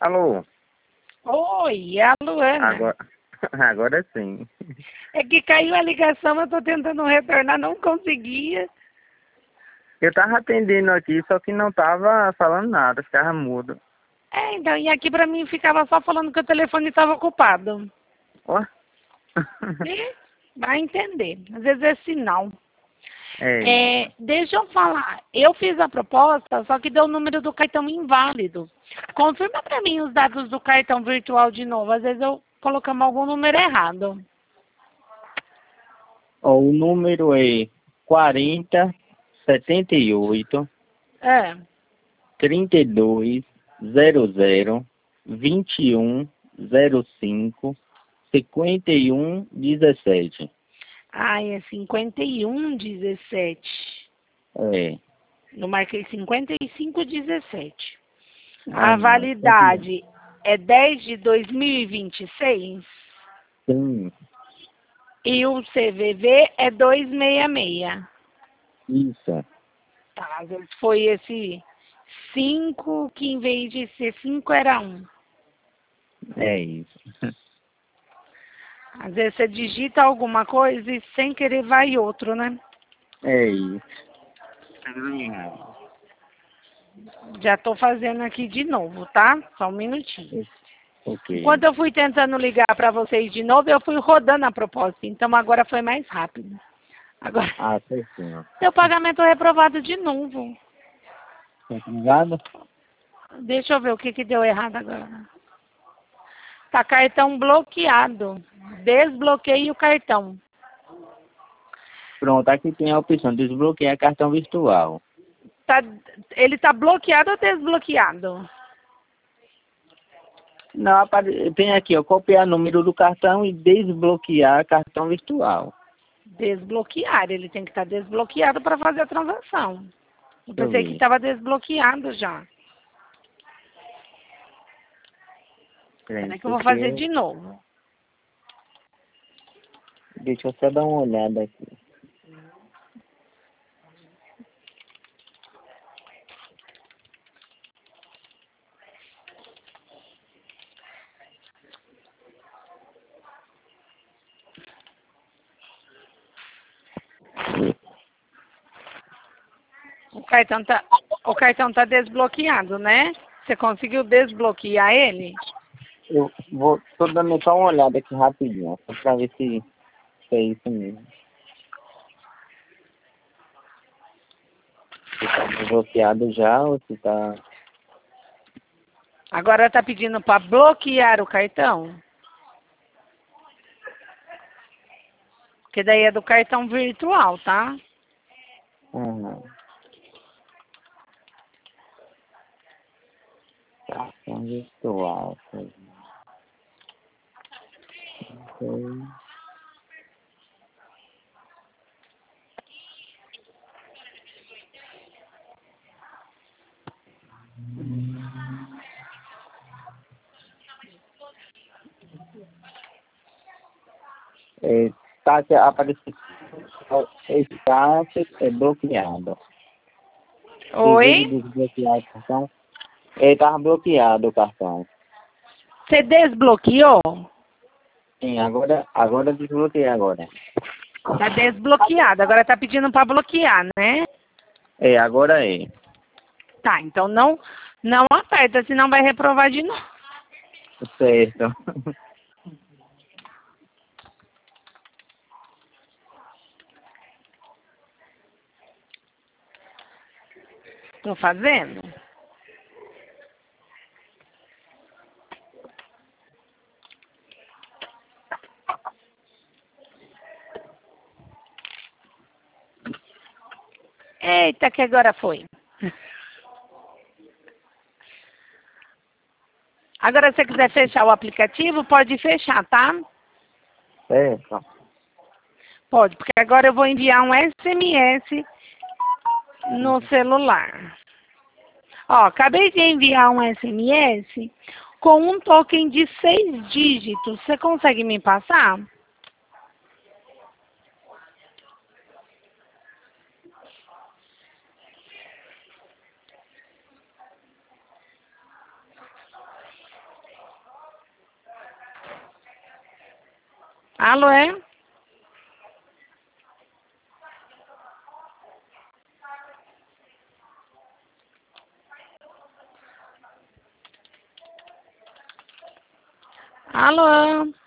Alô? Oi, é a Luana. Agora sim. É que caiu a ligação, eu tô tentando retornar, não conseguia. Eu tava atendendo aqui, só que não tava falando nada, ficava mudo. Então, e aqui pra mim ficava só falando que o telefone estava ocupado. Ó. Vai entender, às vezes é sinal. É. Deixa eu falar, eu fiz a proposta, só que deu o número do cartão inválido. Confirma pra mim os dados do cartão virtual de novo, às vezes eu colocamos algum número errado. Ó, o número é 4078 32 00 21 05 51 17. É 5117. É. Eu marquei 5517. Ah, A não, validade é 10 de 2026 sim, e o CVV é 266. isso. Tá, às vezes foi esse 5 que em vez de ser 5 era 1. É isso. Às vezes você digita alguma coisa e sem querer vai outro, né? É isso. Já tô fazendo aqui de novo, tá? Só um minutinho. Ok. Enquanto eu fui tentando ligar para vocês de novo, eu fui rodando a proposta. Então agora foi mais rápido. Agora, Certinho. seu pagamento reprovado de novo. Obrigado. Deixa eu ver o que deu errado agora. Tá cartão bloqueado. Desbloqueie o cartão. Pronto, aqui tem a opção de desbloquear cartão virtual. Ele tá bloqueado ou desbloqueado? Não, tem aqui, ó, copiar número do cartão e desbloquear cartão virtual. Desbloquear. Ele tem que estar desbloqueado para fazer a transação. Eu Deixa eu pensei que ver. estava desbloqueado já. Peraí que eu vou fazer de novo. Deixa eu só dar uma olhada aqui. O cartão tá desbloqueado, né? Você conseguiu desbloquear ele? Eu tô dando só uma olhada aqui rapidinho, só pra ver se é isso mesmo. Se tá desbloqueado já ou se tá... Agora tá pedindo para bloquear o cartão? Porque daí é do cartão virtual, tá? Uhum. Cartão virtual. Ok. Está aparecendo. Está bloqueado. Desejo Oi? desbloquear o cartão. Estava bloqueado o cartão. Você desbloqueou? Sim, agora desbloqueei agora. Tá desbloqueado. Agora tá pedindo para bloquear, né? Agora é. Tá, então não aperta, senão vai reprovar de novo. Certo. Tô fazendo? Eita, que agora foi. Agora, se você quiser fechar o aplicativo, pode fechar, tá? Certo. Pode, porque agora eu vou enviar um SMS no celular. Ó, acabei de enviar um SMS com um token de 6 dígitos. Você consegue me passar? Alô, é? Alô?